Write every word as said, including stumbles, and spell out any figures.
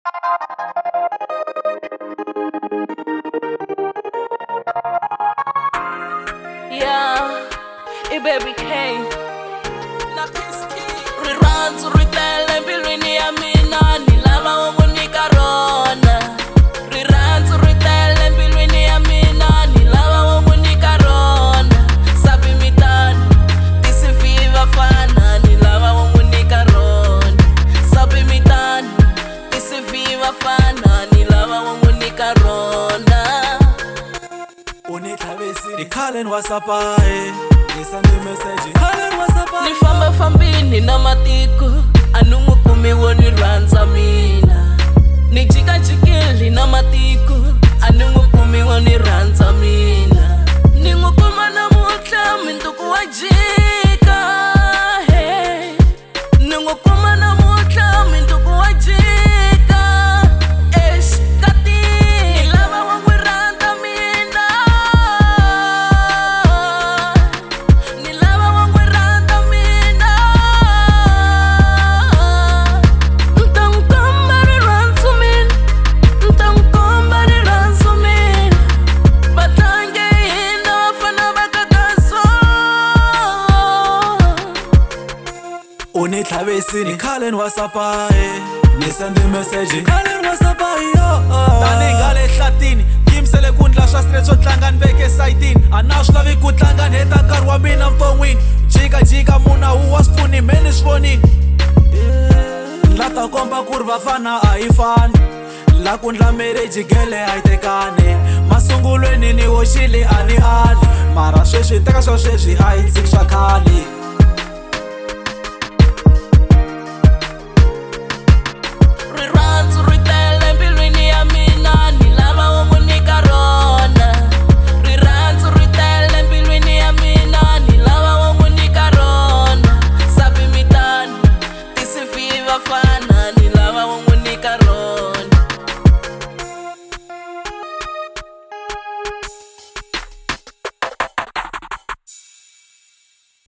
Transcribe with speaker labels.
Speaker 1: Yeah, it baby K. Rirhandzu ri tele mbilwini ya mina, ni lava wo n'wi nyika rona. Rirhandzu ri tele mbilwini ya mina, ni lava wo n'wi nyika rona. Sabi mi tani ti-C V vafana, ni lava wo n'wi nyika rona. Sabi mi tani ti-C V vafana, ni lava wo n'wi nyika rona.
Speaker 2: Ni khale ni WhatsApp-a, ni send message khale ni WhatsApp-a.
Speaker 1: Ni famba fambini na matiko, a ni n'wi kumi wo ni rhandza mina. Ni jikajikile na matiko, a ni n'wi kumi wo ni rhandza mina. Ni n'wi kuma namuntlha minduku wa jika, hey. Ni n'wi kuma namuntlha minduku wa jika.
Speaker 2: Ni tlhavisi ni khale ni WhatsApp-a, ni send message khale ni WhatsApp-a, yo. Tani ngale hlatini yimisele ku ndla swa stress swo tlanga ni veke sayitini. A na swi lavi ku tlanga ni heta nkarhi wa mina vuton'wini. Jikajika muna hu wa swipfuni me ni swi vonini. La ta komba ku ri vafana a hi fani, la ku ndla marriage gele a yi tekani. Masungulweni ni hoxile a ni ali, mara sweswi teka swa sweswi a hi tshiki swa khale.